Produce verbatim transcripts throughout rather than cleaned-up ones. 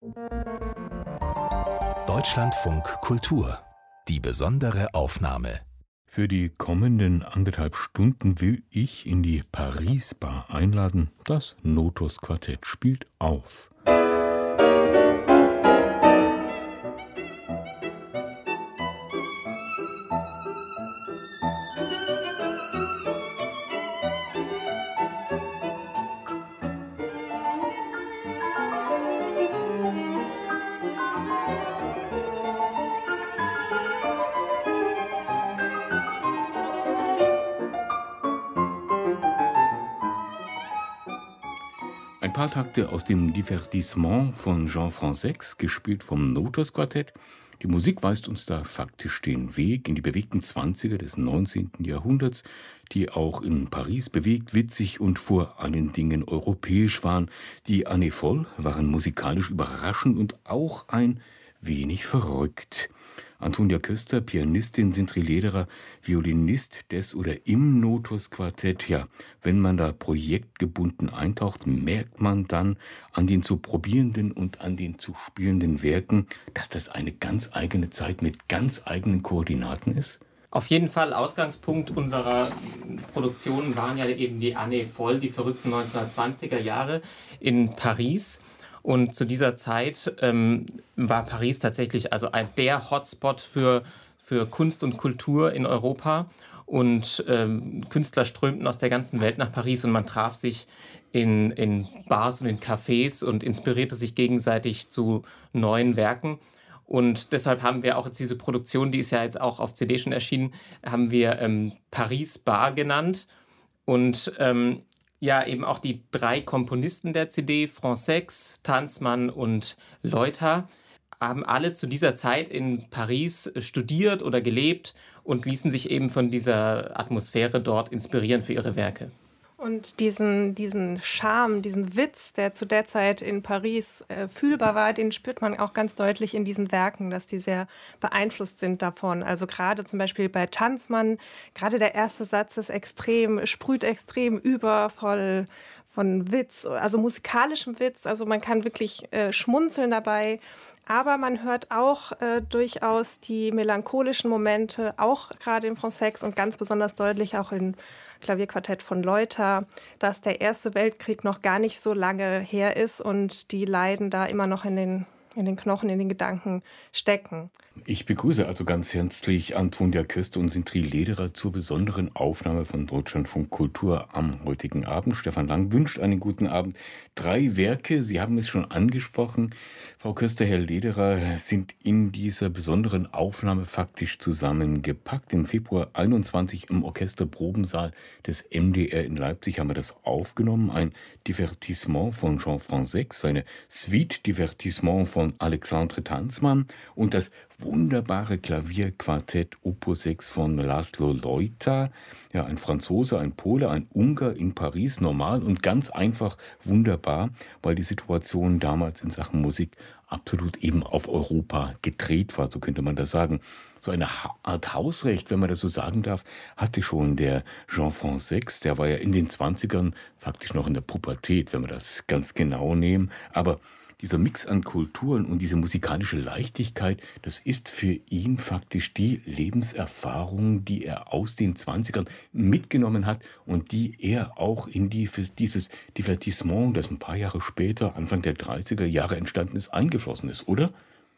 Deutschlandfunk Kultur. Die besondere Aufnahme. Für die kommenden anderthalb Stunden will ich in die Paris Bar einladen. Das Notos Quartett spielt auf. Ein paar Takte aus dem Divertissement von Jean Fransex, gespielt vom Notos Quartett. Die Musik weist uns da faktisch den Weg in die bewegten Zwanziger des neunzehnten Jahrhunderts, die auch in Paris bewegt, witzig und vor allen Dingen europäisch waren. Die Années Folles waren musikalisch überraschend und auch ein wenig verrückt. Antonia Köster, Pianistin, Sintri Lederer, Violinist des oder im Notos Quartett. Ja, wenn man da projektgebunden eintaucht, merkt man dann an den zu probierenden und an den zu spielenden Werken, dass das eine ganz eigene Zeit mit ganz eigenen Koordinaten ist? Auf jeden Fall, Ausgangspunkt unserer Produktionen waren ja eben die Années Folles, die verrückten neunzehnhundertzwanziger Jahre in Paris. Und zu dieser Zeit ähm, war Paris tatsächlich also ein, der Hotspot für, für Kunst und Kultur in Europa. Und ähm, Künstler strömten aus der ganzen Welt nach Paris und man traf sich in, in Bars und in Cafés und inspirierte sich gegenseitig zu neuen Werken. Und deshalb haben wir auch jetzt diese Produktion, die ist ja jetzt auch auf C D schon erschienen, haben wir ähm, Paris Bar genannt. Und ähm, ja, eben auch die drei Komponisten der C D, Fransex, Tanzmann und Leuter, haben alle zu dieser Zeit in Paris studiert oder gelebt und ließen sich eben von dieser Atmosphäre dort inspirieren für ihre Werke. Und diesen, diesen Charme, diesen Witz, der zu der Zeit in Paris äh, fühlbar war, den spürt man auch ganz deutlich in diesen Werken, dass die sehr beeinflusst sind davon. Also gerade zum Beispiel bei Tanzmann, gerade der erste Satz ist extrem, sprüht extrem über, voll von Witz, also musikalischem Witz. Also man kann wirklich äh, schmunzeln dabei. Aber man hört auch äh, durchaus die melancholischen Momente, auch gerade im Fransex und ganz besonders deutlich auch im Klavierquartett von Leuter, dass der Erste Weltkrieg noch gar nicht so lange her ist und die Leiden da immer noch in den, in den Knochen, in den Gedanken stecken. Ich begrüße also ganz herzlich Antonia Köster und Sintri Lederer zur besonderen Aufnahme von Deutschlandfunk Kultur am heutigen Abend. Stefan Lang wünscht einen guten Abend. Drei Werke, Sie haben es schon angesprochen, Frau Köster, Herr Lederer, sind in dieser besonderen Aufnahme faktisch zusammengepackt. Im Februar einundzwanzig im Orchesterprobensaal des M D R in Leipzig haben wir das aufgenommen. Ein Divertissement von Jean Fransex, eine Suite Divertissement von Alexandre Tanzmann und das wunderbare Klavierquartett Opus sechs von Laszlo Leuter. Ja, ein Franzose, ein Pole, ein Ungar in Paris, normal und ganz einfach wunderbar, weil die Situation damals in Sachen Musik absolut eben auf Europa gedreht war, so könnte man das sagen. So eine Art Hausrecht, wenn man das so sagen darf, hatte schon der Jean Fransex, der war ja in den zwanzigern faktisch noch in der Pubertät, wenn wir das ganz genau nehmen, aber dieser Mix an Kulturen und diese musikalische Leichtigkeit, das ist für ihn faktisch die Lebenserfahrung, die er aus den zwanzigern mitgenommen hat und die er auch in die, für dieses Divertissement, das ein paar Jahre später, Anfang der dreißiger Jahre entstanden ist, eingeflossen ist, oder?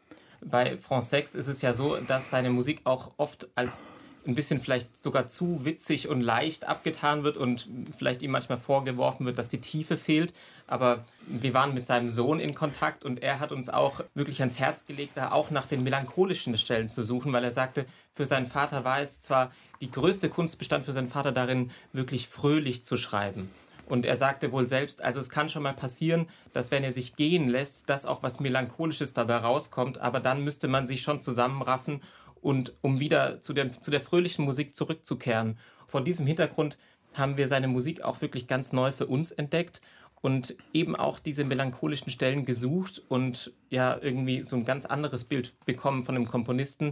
Bei Fransex ist es ja so, dass seine Musik auch oft als ein bisschen vielleicht sogar zu witzig und leicht abgetan wird und vielleicht ihm manchmal vorgeworfen wird, dass die Tiefe fehlt. Aber wir waren mit seinem Sohn in Kontakt und er hat uns auch wirklich ans Herz gelegt, da auch nach den melancholischen Stellen zu suchen, weil er sagte, für seinen Vater war es zwar die größte Kunst, bestand für seinen Vater darin, wirklich fröhlich zu schreiben. Und er sagte wohl selbst, also es kann schon mal passieren, dass wenn er sich gehen lässt, dass auch was Melancholisches dabei rauskommt, aber dann müsste man sich schon zusammenraffen und um wieder zu der, zu der fröhlichen Musik zurückzukehren. Vor diesem Hintergrund haben wir seine Musik auch wirklich ganz neu für uns entdeckt und eben auch diese melancholischen Stellen gesucht und ja irgendwie so ein ganz anderes Bild bekommen von dem Komponisten,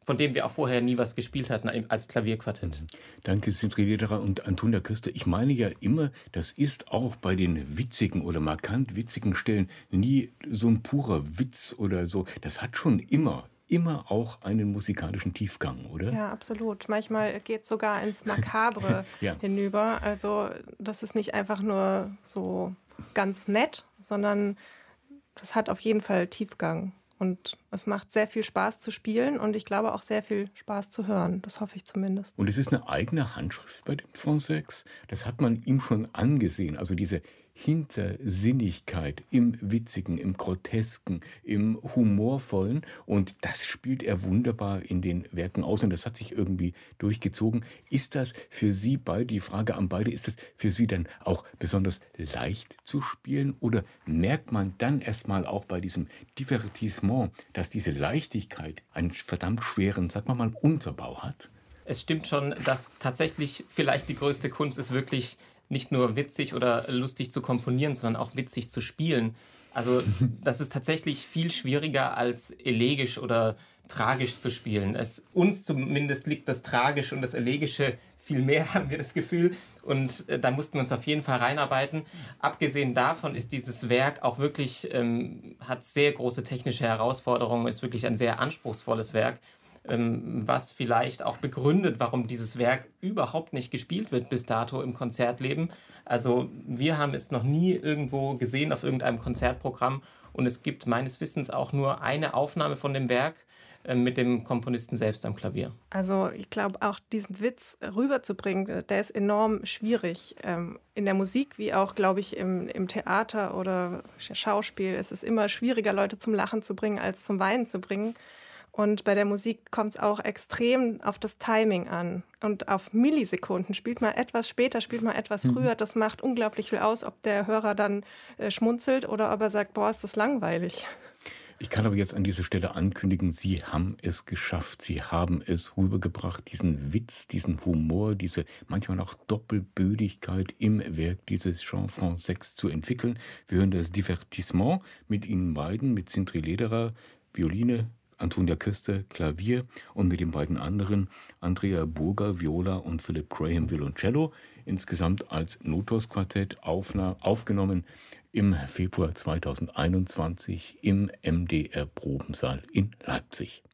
von dem wir auch vorher nie was gespielt hatten als Klavierquartett. Mhm. Danke, Sintri Lederer und Antonia Köster. Ich meine ja immer, das ist auch bei den witzigen oder markant witzigen Stellen nie so ein purer Witz oder so. Das hat schon immer immer auch einen musikalischen Tiefgang, oder? Ja, absolut. Manchmal geht es sogar ins Makabre ja. hinüber. Also das ist nicht einfach nur so ganz nett, sondern das hat auf jeden Fall Tiefgang. Und es macht sehr viel Spaß zu spielen und ich glaube auch sehr viel Spaß zu hören. Das hoffe ich zumindest. Und es ist eine eigene Handschrift bei dem Fransex. Das hat man ihm schon angesehen. Also diese Hintersinnigkeit im Witzigen, im Grotesken, im Humorvollen. Und das spielt er wunderbar in den Werken aus. Und das hat sich irgendwie durchgezogen. Ist das für Sie beide, die Frage an beide, ist das für Sie dann auch besonders leicht zu spielen? Oder merkt man dann erstmal auch bei diesem Divertissement, dass diese Leichtigkeit einen verdammt schweren, sagen wir mal, Unterbau hat? Es stimmt schon, dass tatsächlich vielleicht die größte Kunst ist, wirklich nicht nur witzig oder lustig zu komponieren, sondern auch witzig zu spielen. Also das ist tatsächlich viel schwieriger als elegisch oder tragisch zu spielen. Es, uns zumindest liegt das Tragische und das Elegische viel mehr, haben wir das Gefühl. Und äh, da mussten wir uns auf jeden Fall reinarbeiten. Abgesehen davon ist dieses Werk auch wirklich, ähm, hat sehr große technische Herausforderungen, ist wirklich ein sehr anspruchsvolles Werk, was vielleicht auch begründet, warum dieses Werk überhaupt nicht gespielt wird bis dato im Konzertleben. Also wir haben es noch nie irgendwo gesehen auf irgendeinem Konzertprogramm und es gibt meines Wissens auch nur eine Aufnahme von dem Werk äh, mit dem Komponisten selbst am Klavier. Also ich glaube auch diesen Witz rüberzubringen, der ist enorm schwierig. Ähm, in der Musik wie auch, glaube ich, im, im Theater oder Schauspiel. Es ist immer schwieriger, Leute zum Lachen zu bringen, als zum Weinen zu bringen. Und bei der Musik kommt es auch extrem auf das Timing an. Und auf Millisekunden. Spielt man etwas später, spielt man etwas früher. Das macht unglaublich viel aus, ob der Hörer dann äh, schmunzelt oder ob er sagt, boah, ist das langweilig. Ich kann aber jetzt an dieser Stelle ankündigen, Sie haben es geschafft. Sie haben es rübergebracht, diesen Witz, diesen Humor, diese manchmal auch Doppelbödigkeit im Werk dieses Jean Fransex zu entwickeln. Wir hören das Divertissement mit Ihnen beiden, mit Sintri Lederer, Violine, Antonia Köster, Klavier und mit den beiden anderen, Andrea Burger, Viola und Philip Graham, Violoncello, insgesamt als Notos-Quartett aufgenommen im Februar zweitausendeinundzwanzig im M D R-Probensaal in Leipzig.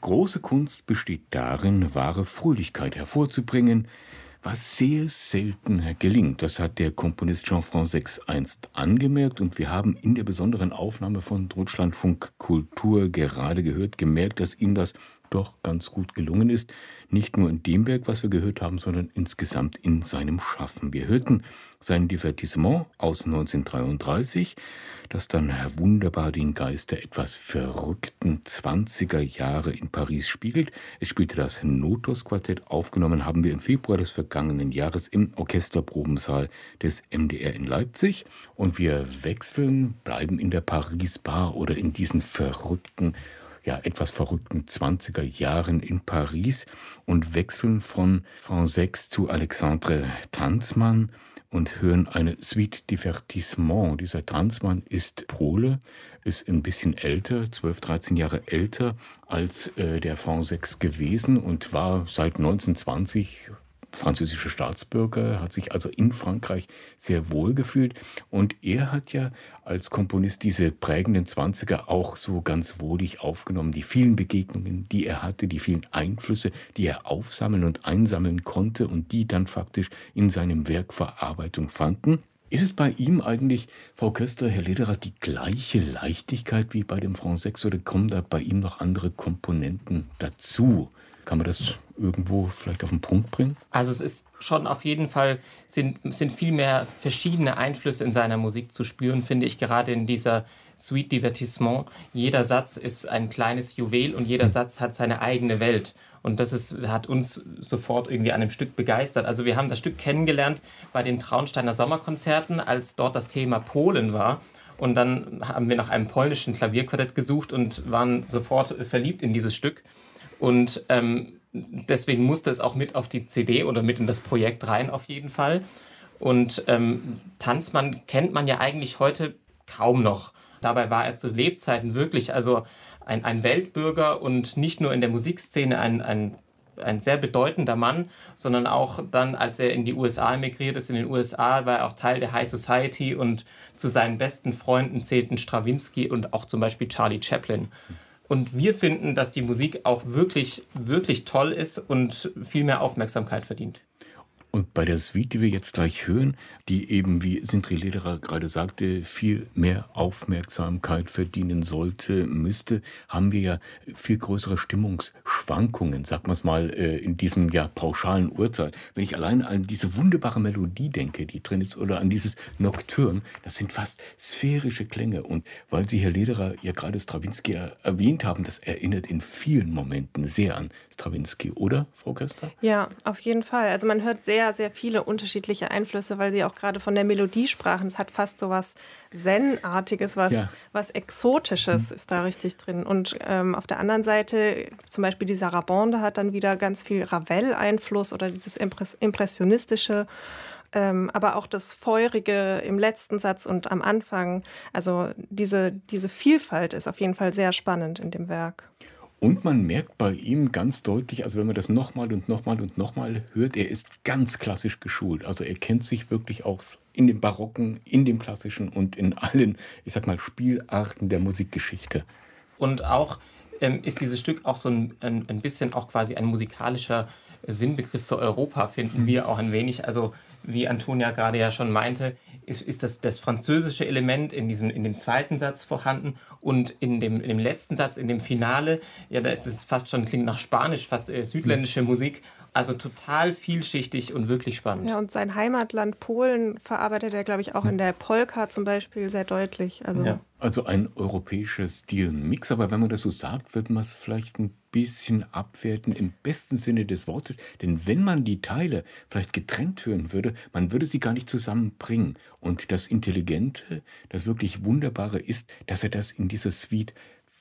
große Kunst besteht darin, wahre Fröhlichkeit hervorzubringen, was sehr selten gelingt. Das hat der Komponist Jean-Franc Seix einst angemerkt und wir haben in der besonderen Aufnahme von Deutschlandfunk Kultur gerade gehört, gemerkt, dass ihm das doch ganz gut gelungen ist. Nicht nur in dem Werk, was wir gehört haben, sondern insgesamt in seinem Schaffen. Wir hörten sein Divertissement aus neunzehnhundertdreiunddreißig, das dann wunderbar den Geist der etwas verrückten zwanziger Jahre in Paris spiegelt. Es spielte das Notos-Quartett. Aufgenommen haben wir im Februar des vergangenen Jahres im Orchesterprobensaal des M D R in Leipzig. Und wir wechseln, bleiben in der Paris-Bar oder in diesen verrückten ja, etwas verrückten zwanziger Jahren in Paris und wechseln von Franc Seix zu Alexandre Tanzmann und hören eine Suite Divertissement. Dieser Tanzmann ist Pole, ist ein bisschen älter, zwölf, dreizehn Jahre älter als äh, der Franc Seix gewesen und war seit neunzehnhundertzwanzig französischer Staatsbürger, hat sich also in Frankreich sehr wohl gefühlt. Und er hat ja als Komponist diese prägenden Zwanziger auch so ganz wohlig aufgenommen. Die vielen Begegnungen, die er hatte, die vielen Einflüsse, die er aufsammeln und einsammeln konnte und die dann faktisch in seinem Werk Verarbeitung fanden. Ist es bei ihm eigentlich, Frau Köster, Herr Lederer, die gleiche Leichtigkeit wie bei dem Franc Seix oder kommen da bei ihm noch andere Komponenten dazu? Kann man das irgendwo vielleicht auf den Punkt bringen? Also es ist schon auf jeden Fall, sind, sind viel mehr verschiedene Einflüsse in seiner Musik zu spüren, finde ich, gerade in dieser Suite Divertissement. Jeder Satz ist ein kleines Juwel und jeder Satz hat seine eigene Welt. Und das ist, hat uns sofort irgendwie an dem Stück begeistert. Also wir haben das Stück kennengelernt bei den Traunsteiner Sommerkonzerten, als dort das Thema Polen war. Und dann haben wir nach einem polnischen Klavierquartett gesucht und waren sofort verliebt in dieses Stück. Und ähm, deswegen musste es auch mit auf die C D oder mit in das Projekt rein auf jeden Fall. Und ähm, Tanzmann kennt man ja eigentlich heute kaum noch. Dabei war er zu Lebzeiten wirklich also ein, ein Weltbürger und nicht nur in der Musikszene ein, ein, ein sehr bedeutender Mann, sondern auch dann, als er in die U S A emigriert ist, in den U S A war er auch Teil der High Society und zu seinen besten Freunden zählten Strawinsky und auch zum Beispiel Charlie Chaplin. Und wir finden, dass die Musik auch wirklich, wirklich toll ist und viel mehr Aufmerksamkeit verdient. Und bei der Suite, die wir jetzt gleich hören, die eben, wie Sintri Lederer gerade sagte, viel mehr Aufmerksamkeit verdienen sollte, müsste, haben wir ja viel größere Stimmungsschwankungen, sagt man es mal, in diesem ja pauschalen Urteil. Wenn ich allein an diese wunderbare Melodie denke, die drin ist, oder an dieses Nocturne, das sind fast sphärische Klänge. Und weil Sie, Herr Lederer, ja gerade Strawinsky erwähnt haben, das erinnert in vielen Momenten sehr an Strawinsky, oder, Frau Köster? Ja, auf jeden Fall. Also man hört sehr, sehr viele unterschiedliche Einflüsse, weil Sie auch gerade von der Melodie sprachen. Es hat fast so was Zen-artiges, was, ja. was Exotisches mhm. ist da richtig drin. Und ähm, auf der anderen Seite, zum Beispiel die Sarabande hat dann wieder ganz viel Ravel-Einfluss oder dieses Impress- impressionistische, ähm, aber auch das Feurige im letzten Satz und am Anfang. Also diese, diese Vielfalt ist auf jeden Fall sehr spannend in dem Werk. Und man merkt bei ihm ganz deutlich, also wenn man das nochmal und nochmal und nochmal hört, er ist ganz klassisch geschult. Also er kennt sich wirklich aus in dem Barocken, in dem Klassischen und in allen, ich sag mal, Spielarten der Musikgeschichte. Und auch ähm, ist dieses Stück auch so ein, ein, ein bisschen auch quasi ein musikalischer Sinnbegriff für Europa, finden wir auch ein wenig. Also wie Antonia gerade ja schon meinte, ist, ist das, das französische Element in, diesem, in dem zweiten Satz vorhanden und in dem, in dem letzten Satz, in dem Finale, ja, da ist es fast schon, klingt nach Spanisch, fast äh, südländische Musik. Also total vielschichtig und wirklich spannend. Ja, und sein Heimatland Polen verarbeitet er, glaube ich, auch in der Polka zum Beispiel sehr deutlich. Also, ja. also ein europäischer Stilmix, aber wenn man das so sagt, wird man es vielleicht ein bisschen abwerten im besten Sinne des Wortes. Denn wenn man die Teile vielleicht getrennt hören würde, man würde sie gar nicht zusammenbringen. Und das Intelligente, das wirklich Wunderbare ist, dass er das in dieser Suite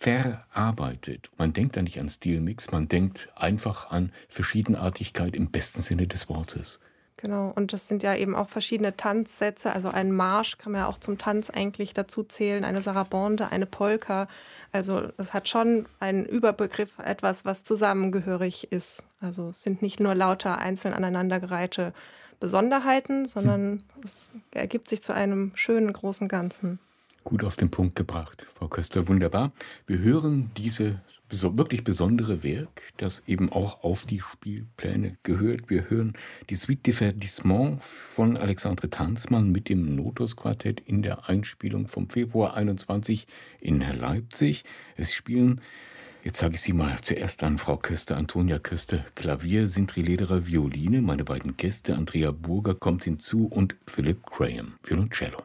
verarbeitet. Man denkt da nicht an Stilmix, man denkt einfach an Verschiedenartigkeit im besten Sinne des Wortes. Genau, und das sind ja eben auch verschiedene Tanzsätze, also ein Marsch kann man ja auch zum Tanz eigentlich dazu zählen, eine Sarabande, eine Polka. Also es hat schon einen Überbegriff, etwas, was zusammengehörig ist. Also es sind nicht nur lauter einzeln aneinandergereihte Besonderheiten, sondern hm. es ergibt sich zu einem schönen großen Ganzen. Gut auf den Punkt gebracht, Frau Köster, wunderbar. Wir hören diese beso- wirklich besondere Werk, das eben auch auf die Spielpläne gehört. Wir hören die Suite Divertissement von Alexandre Tanzmann mit dem Notus-Quartett in der Einspielung vom Februar einundzwanzig in Leipzig. Es spielen, jetzt sage ich Sie mal zuerst an, Frau Köster, Antonia Köster, Klavier, Sintri Lederer, Violine, meine beiden Gäste, Andrea Burger kommt hinzu und Philip Graham, Violoncello.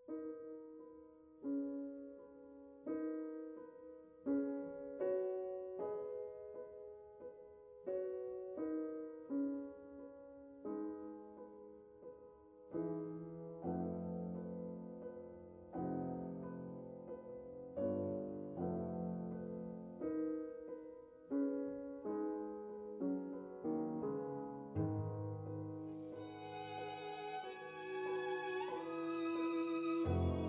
Thank you.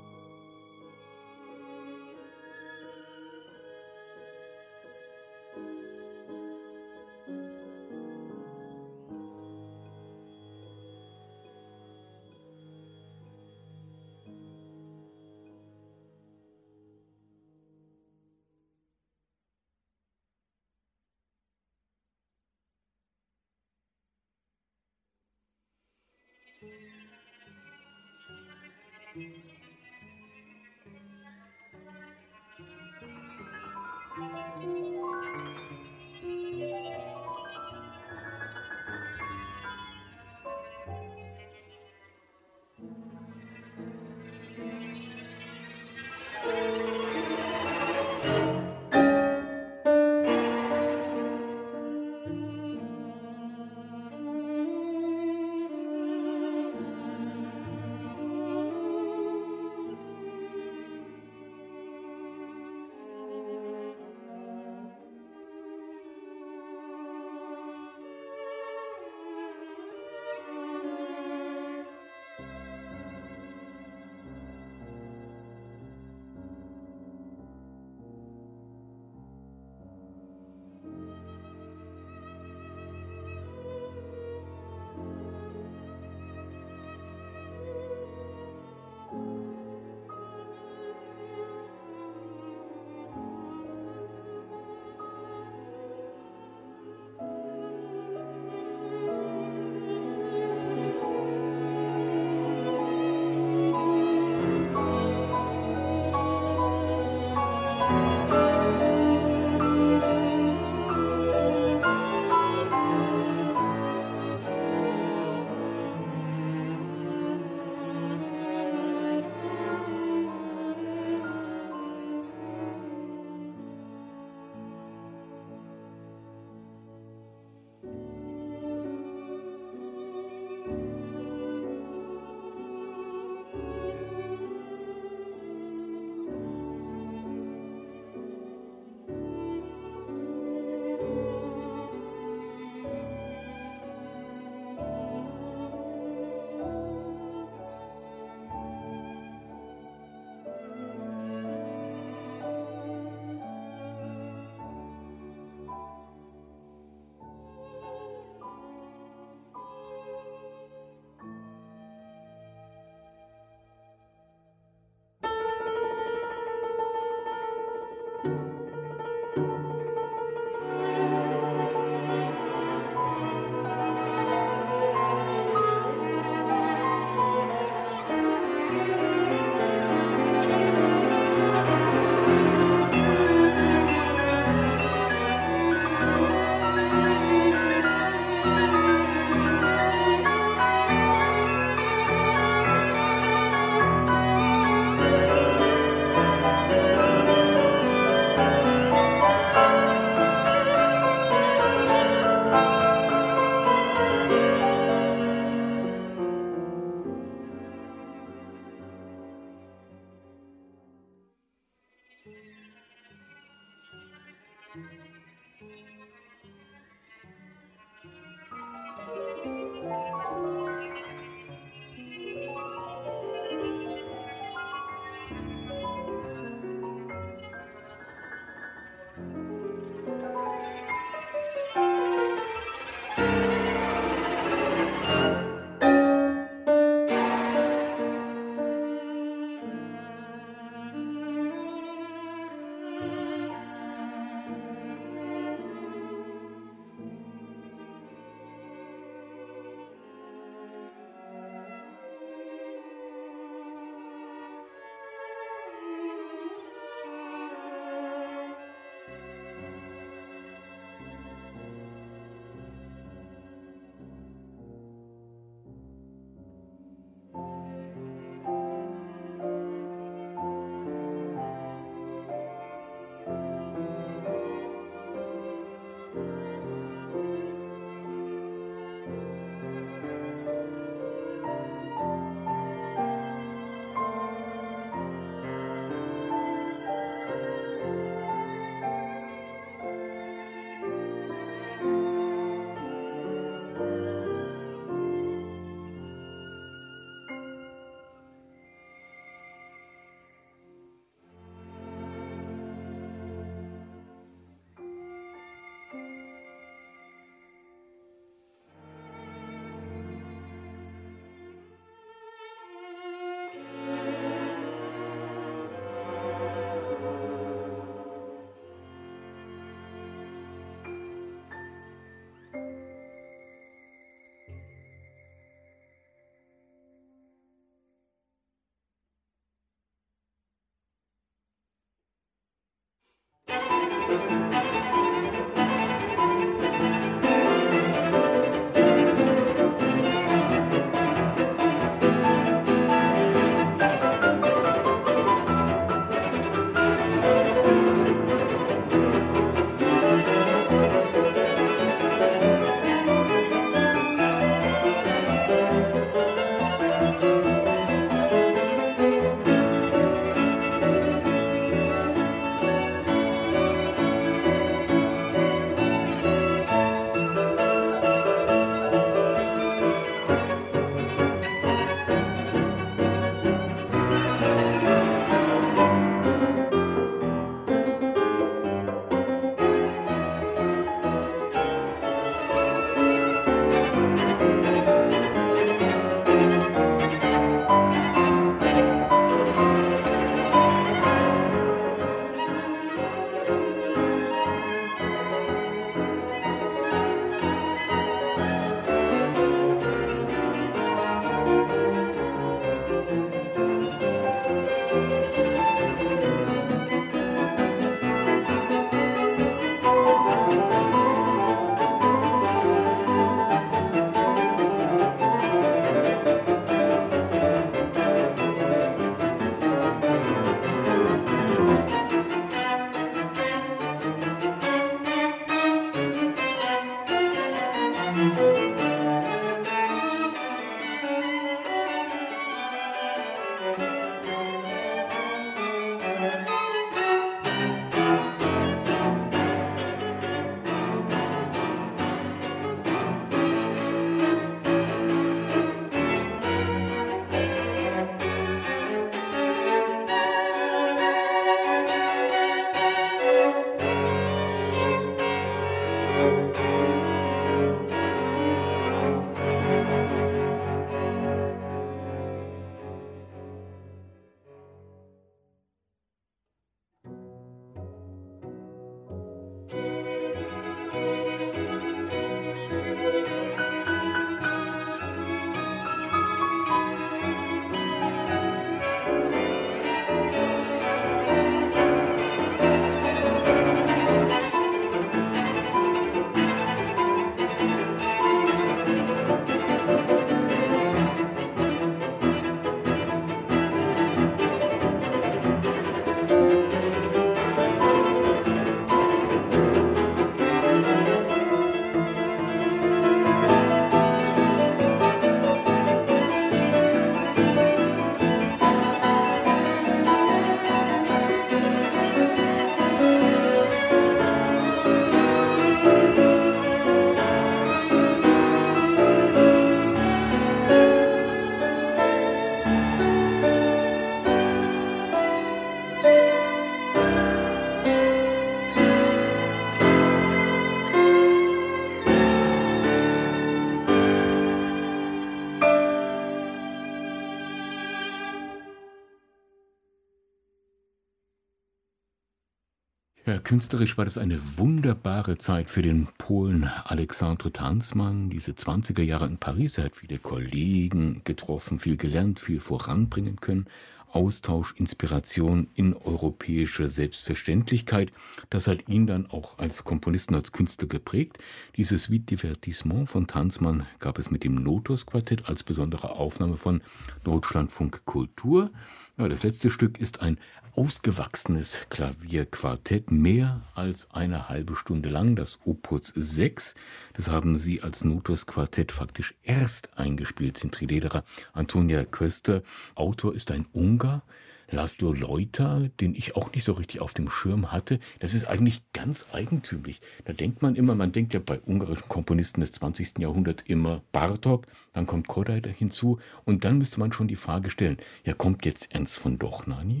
Ja, künstlerisch war das eine wunderbare Zeit für den Polen Alexandre Tanzmann. Diese zwanziger Jahre in Paris, er hat viele Kollegen getroffen, viel gelernt, viel voranbringen können. Austausch, Inspiration in europäische Selbstverständlichkeit. Das hat ihn dann auch als Komponisten, als Künstler geprägt. Dieses Suite Divertissement von Tanzmann gab es mit dem Notus-Quartett als besondere Aufnahme von Deutschlandfunk Kultur. Ja, das letzte Stück ist ein ausgewachsenes Klavierquartett, mehr als eine halbe Stunde lang, das Opus sechs. Das haben sie als Notus-Quartett faktisch erst eingespielt, sind Lederer. Antonia Köster, Autor ist ein Ungar, Laszlo Leuta, den ich auch nicht so richtig auf dem Schirm hatte. Das ist eigentlich ganz eigentümlich. Da denkt man immer, man denkt ja bei ungarischen Komponisten des zwanzigsten Jahrhunderts immer Bartók, dann kommt Kodály hinzu und dann müsste man schon die Frage stellen, ja, kommt jetzt Ernst von Dohnányi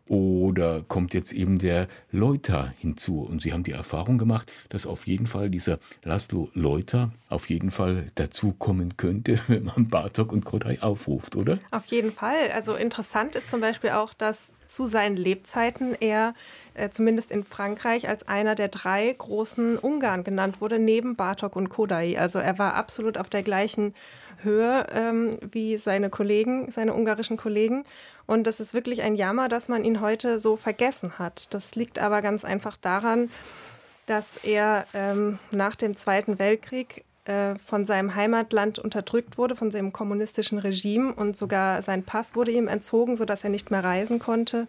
oder kommt jetzt eben der Leuta hinzu? Und sie haben die Erfahrung gemacht, dass auf jeden Fall dieser Laszlo Leuta auf jeden Fall dazukommen könnte, wenn man Bartók und Kodály aufruft, oder? Auf jeden Fall. Also interessant ist zum Beispiel auch, dass zu seinen Lebzeiten er äh, zumindest in Frankreich als einer der drei großen Ungarn genannt wurde, neben Bartók und Kodály. Also er war absolut auf der gleichen Höhe ähm, wie seine Kollegen, seine ungarischen Kollegen. Und das ist wirklich ein Jammer, dass man ihn heute so vergessen hat. Das liegt aber ganz einfach daran, dass er ähm, nach dem Zweiten Weltkrieg äh, von seinem Heimatland unterdrückt wurde, von seinem kommunistischen Regime. Und sogar sein Pass wurde ihm entzogen, sodass er nicht mehr reisen konnte.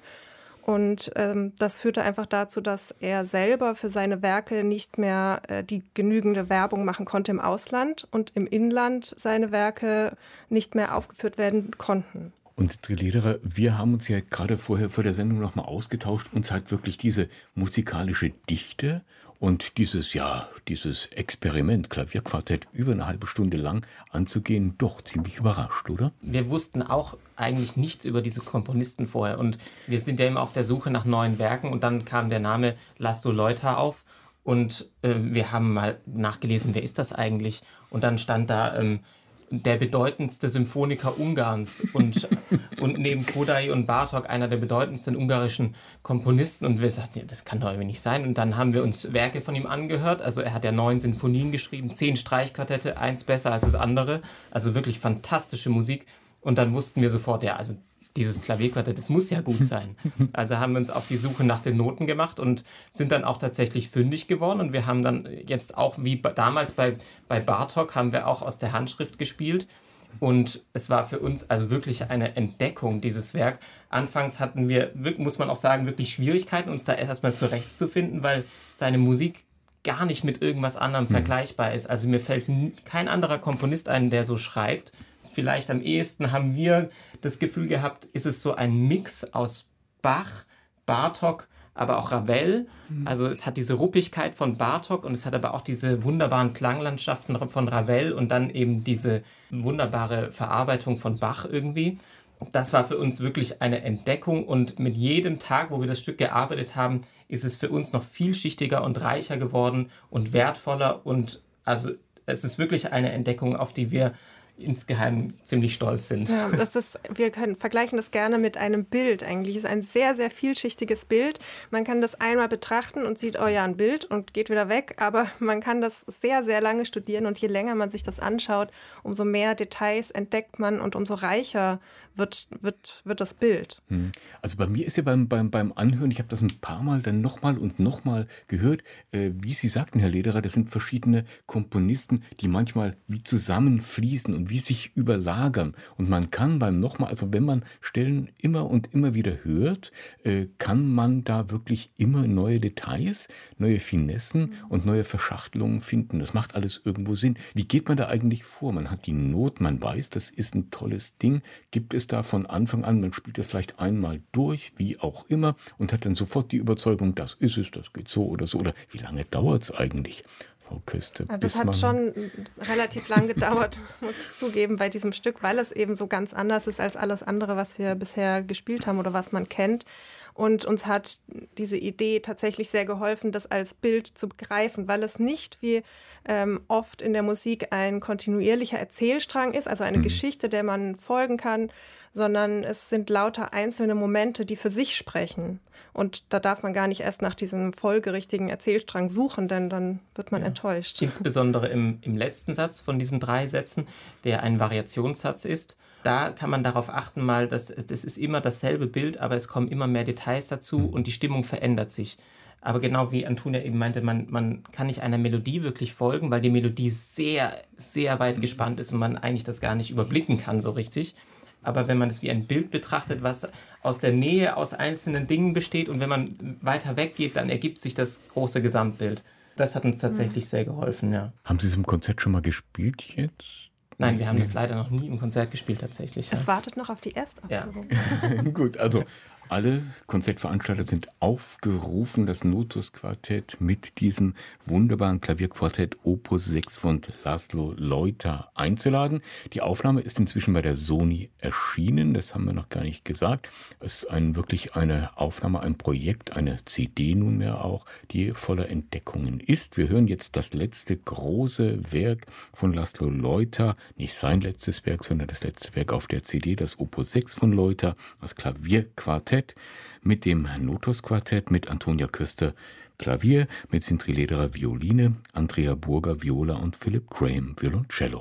Und ähm, das führte einfach dazu, dass er selber für seine Werke nicht mehr äh, die genügende Werbung machen konnte im Ausland und im Inland seine Werke nicht mehr aufgeführt werden konnten. Und Lederer, wir haben uns ja gerade vorher vor der Sendung nochmal ausgetauscht. Uns hat wirklich diese musikalische Dichte und dieses, ja, dieses Experiment, Klavierquartett über eine halbe Stunde lang anzugehen, doch ziemlich überrascht, oder? Wir wussten auch eigentlich nichts über diese Komponisten vorher und wir sind ja immer auf der Suche nach neuen Werken und dann kam der Name Laszlo Leuta auf und äh, wir haben mal nachgelesen, wer ist das eigentlich? Und dann stand da ähm, der bedeutendste Symphoniker Ungarns und, und neben Kodály und Bartók einer der bedeutendsten ungarischen Komponisten. Und wir sagten, ja, das kann doch irgendwie nicht sein. Und dann haben wir uns Werke von ihm angehört. Also er hat ja neun Sinfonien geschrieben, zehn Streichquartette, eins besser als das andere. Also wirklich fantastische Musik. Und dann wussten wir sofort, ja, also dieses Klavierquartett, das muss ja gut sein. Also haben wir uns auf die Suche nach den Noten gemacht und sind dann auch tatsächlich fündig geworden. Und wir haben dann jetzt auch, wie damals bei, bei Bartók, haben wir auch aus der Handschrift gespielt. Und es war für uns also wirklich eine Entdeckung, dieses Werk. Anfangs hatten wir, muss man auch sagen, wirklich Schwierigkeiten, uns da erstmal zurechtzufinden, weil seine Musik gar nicht mit irgendwas anderem mhm. vergleichbar ist. Also mir fällt kein anderer Komponist ein, der so schreibt. Vielleicht am ehesten haben wir das Gefühl gehabt, ist es so ein Mix aus Bach, Bartók, aber auch Ravel. Also es hat diese Ruppigkeit von Bartók und es hat aber auch diese wunderbaren Klanglandschaften von Ravel und dann eben diese wunderbare Verarbeitung von Bach irgendwie. Das war für uns wirklich eine Entdeckung und mit jedem Tag, wo wir das Stück gearbeitet haben, ist es für uns noch vielschichtiger und reicher geworden und wertvoller und also es ist wirklich eine Entdeckung, auf die wir insgeheim ziemlich stolz sind. Ja, das ist, wir können, vergleichen das gerne mit einem Bild eigentlich. Es ist ein sehr, sehr vielschichtiges Bild. Man kann das einmal betrachten und sieht, oh ja, ein Bild und geht wieder weg, aber man kann das sehr, sehr lange studieren und je länger man sich das anschaut, umso mehr Details entdeckt man und umso reicher wird, wird, wird das Bild. Also bei mir ist ja beim, beim, beim Anhören, ich habe das ein paar Mal dann nochmal und nochmal gehört, äh, wie Sie sagten, Herr Lederer, das sind verschiedene Komponisten, die manchmal wie zusammenfließen und wie sich überlagern. Und man kann beim nochmal, also wenn man Stellen immer und immer wieder hört, äh, kann man da wirklich immer neue Details, neue Finessen und neue Verschachtelungen finden. Das macht alles irgendwo Sinn. Wie geht man da eigentlich vor? Man hat die Not, man weiß, das ist ein tolles Ding. Gibt es da von Anfang an, man spielt das vielleicht einmal durch, wie auch immer, und hat dann sofort die Überzeugung, das ist es, das geht so oder so. Oder wie lange dauert es eigentlich? Köster, ja, das hat schon relativ lang gedauert, muss ich zugeben, bei diesem Stück, weil es eben so ganz anders ist als alles andere, was wir bisher gespielt haben oder was man kennt. Und uns hat diese Idee tatsächlich sehr geholfen, das als Bild zu begreifen, weil es nicht wie ähm, oft in der Musik ein kontinuierlicher Erzählstrang ist, also eine mhm. Geschichte, der man folgen kann, sondern es sind lauter einzelne Momente, die für sich sprechen. Und da darf man gar nicht erst nach diesem folgerichtigen Erzählstrang suchen, denn dann wird man ja enttäuscht. Insbesondere im, im letzten Satz von diesen drei Sätzen, der ein Variationssatz ist, da kann man darauf achten, mal, dass das ist immer dasselbe Bild, aber es kommen immer mehr Details dazu und die Stimmung verändert sich. Aber genau wie Antonia eben meinte, man, man kann nicht einer Melodie wirklich folgen, weil die Melodie sehr, sehr weit gespannt ist und man eigentlich das gar nicht überblicken kann so richtig. Aber wenn man es wie ein Bild betrachtet, was aus der Nähe aus einzelnen Dingen besteht und wenn man weiter weggeht, dann ergibt sich das große Gesamtbild. Das hat uns tatsächlich sehr geholfen, ja. Haben Sie es im Konzert schon mal gespielt jetzt? Nein, wir haben das leider noch nie im Konzert gespielt tatsächlich. Ja. Es wartet noch auf die Erstaufführung. Ja. Gut, also alle Konzertveranstalter sind aufgerufen, das Notus-Quartett mit diesem wunderbaren Klavierquartett Opus sechs von Laszlo Leuter einzuladen. Die Aufnahme ist inzwischen bei der Sony erschienen, das haben wir noch gar nicht gesagt. Es ist ein, wirklich eine Aufnahme, ein Projekt, eine C D nunmehr auch, die voller Entdeckungen ist. Wir hören jetzt das letzte große Werk von Laszlo Leuter, nicht sein letztes Werk, sondern das letzte Werk auf der C D, das Opus sechs von Leuter, das Klavierquartett mit dem Notus-Quartett, mit Antonia Köster Klavier, mit Sintri Lederer Violine, Andrea Burger Viola und Philip Graham Violoncello.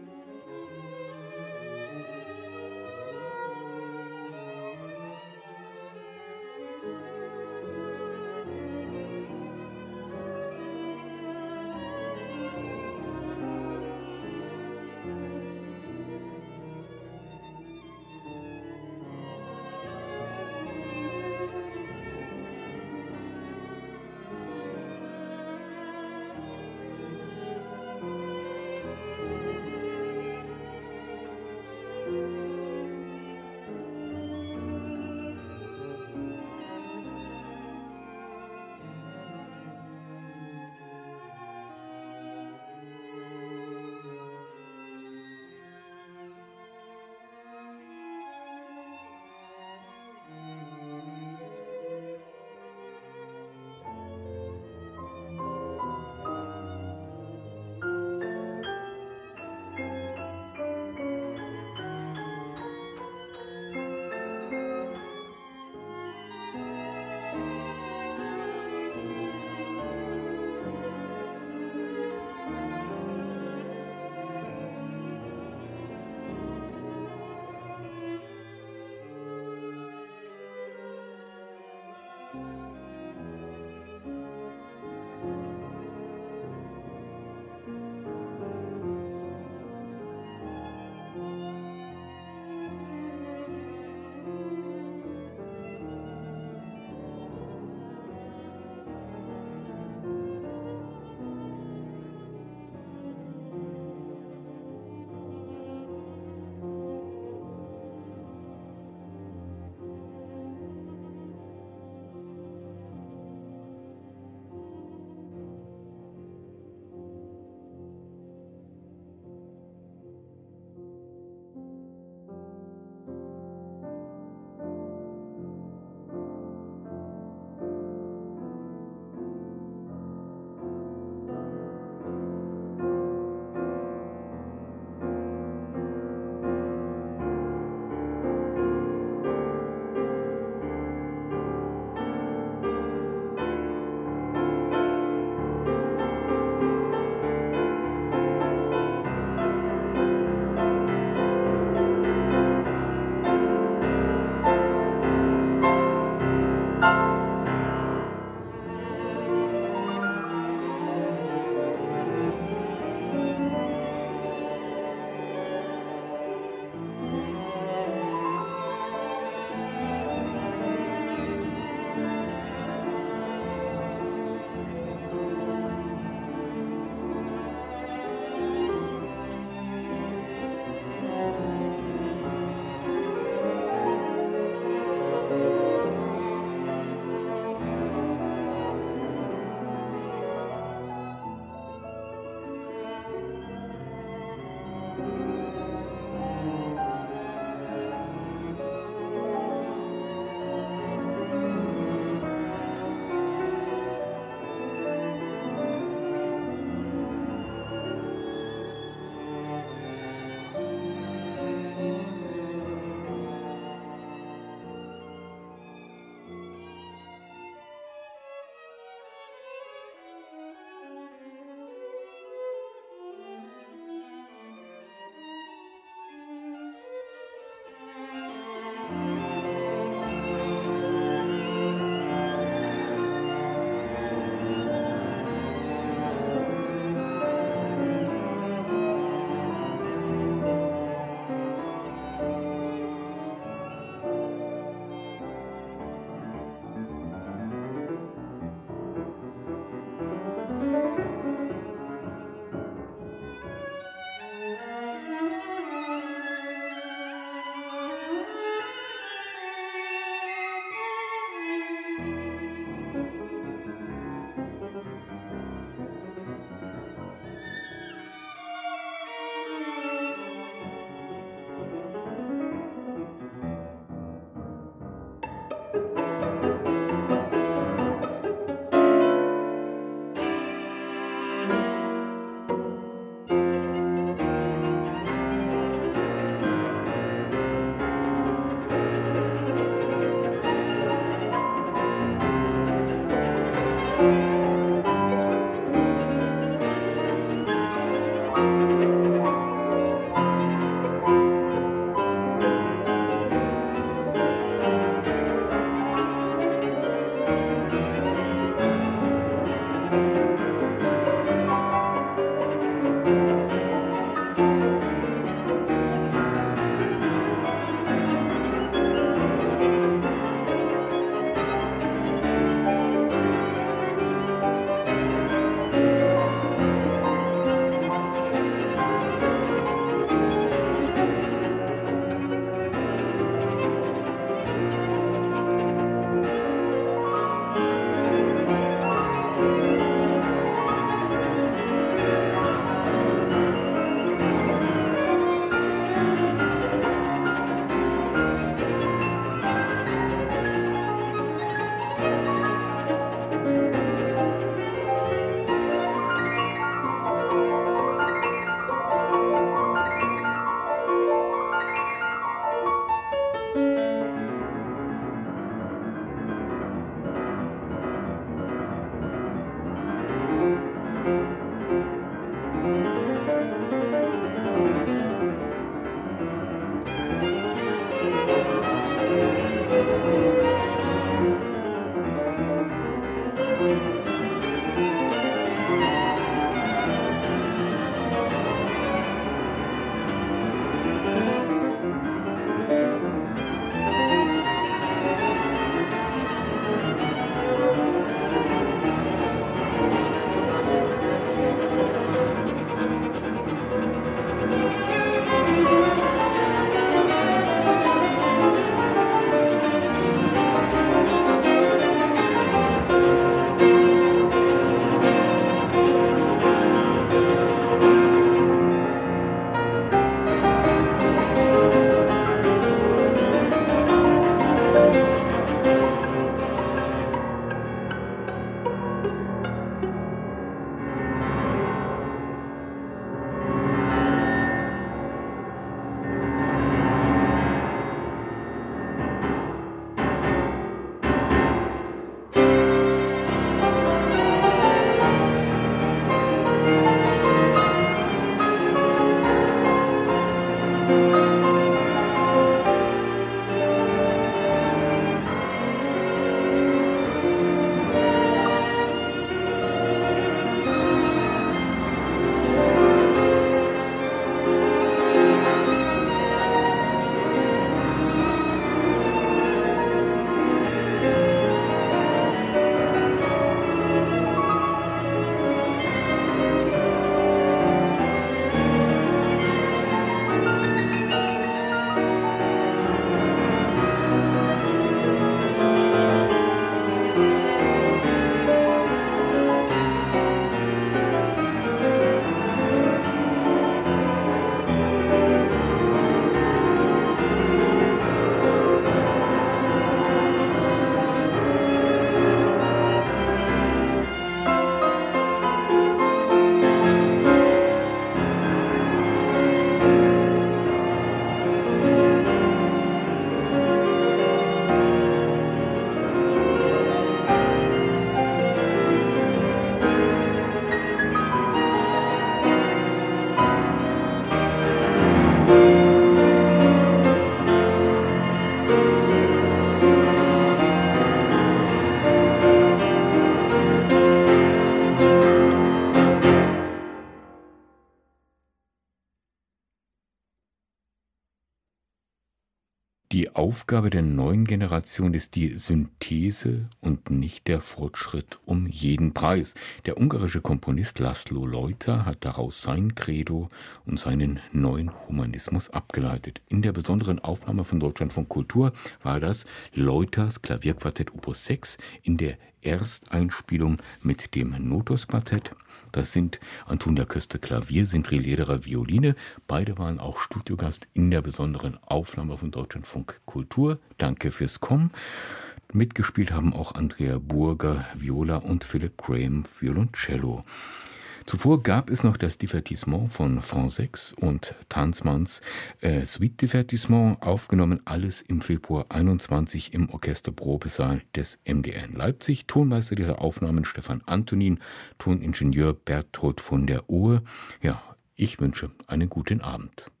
Die Aufgabe der neuen Generation ist die Synthese und nicht der Fortschritt um jeden Preis. Der ungarische Komponist Laszlo Leuter hat daraus sein Credo und seinen neuen Humanismus abgeleitet. In der besonderen Aufnahme von Deutschlandfunk Kultur war das Leuters Klavierquartett Opus sechs in der Ersteinspielung mit dem Notos-Quartett. Das sind Antonia Köster Klavier, Sindri Lederer Violine. Beide waren auch Studiogast in der besonderen Aufnahme von Deutschlandfunk Kultur. Danke fürs Kommen. Mitgespielt haben auch Andrea Burger Viola und Philip Graham Violoncello. Zuvor gab es noch das Divertissement von Franz Sechs und Tanzmanns äh, Suite Divertissement, aufgenommen alles im Februar einundzwanzig im Orchesterprobesaal des M D R in Leipzig. Tonmeister dieser Aufnahmen Stefan Antonin, Toningenieur Berthold von der Ohe. Ja, ich wünsche einen guten Abend.